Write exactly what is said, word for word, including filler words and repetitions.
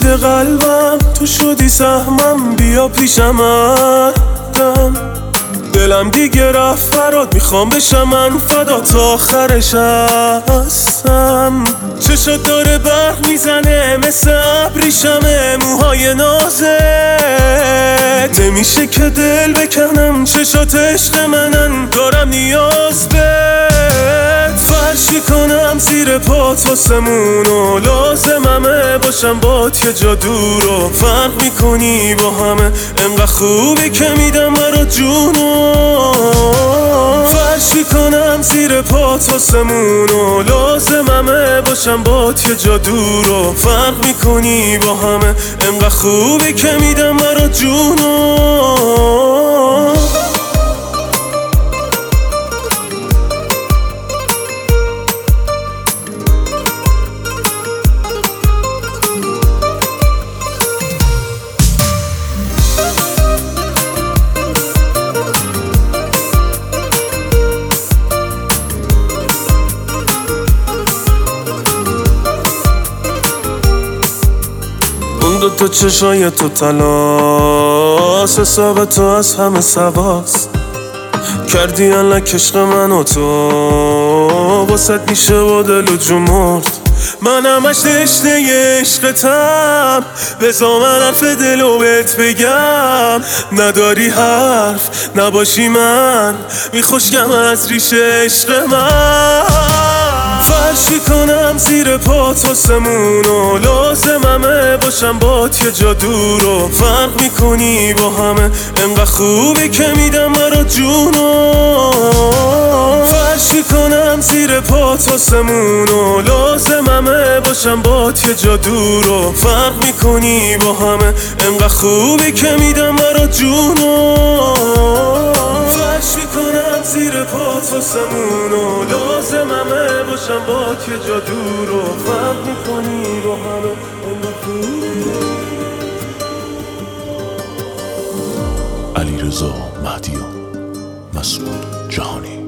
که قلبم تو شدی سهمم، بیا پیشم دم. دلم دیگه رفت فراد، میخوام بشم من فدا تا آخرش هستم. چشات داره برق میزنه مثل ابریشمه، موهای نازت نمیشه که دل بکنم. چشات عشق منن، دارم نیاز بهت. فرش میکنم زیر پات آسمونو، لازممه باشم بات یه جا دورو. فرق میکنی با همه، انقدر خوبی که میدم برات جونو. فرش میکنم زیر پات آسمونو، لازممه باشم بات یه جا دورو. فرق میکنی با همه، انقدر خوبی که میدم برات جونو. دو تا چشای تو تلاس، حساب تو از همه سواست. کردی علک عشق من و تو، واسط میشه با دل و جو مرد. من همش تشنه عشقتم، بذار من حرف دلو بهت بگم. نداری حرف نباشی من، میخوشگم از ریشه عشق من. فرش میکنم زیر پات آسمونو، لازممه باشم بات یه جا دورو. فرق میکنی با همه، انقدر خوبی که میدم برات جونو. فرش میکنم زیر پات آسمونو، لازممه باشم بات یه جا دورو. فرق میکنی با همه، انقدر خوبی که میدم برات جونو. فرش میکنم زیر پات آسمونو، لازممه باشم بات یه جا دورو. فرق میکنی با همه، انقدر خوبی. علیرضا مهدیان، مسعود جهانی.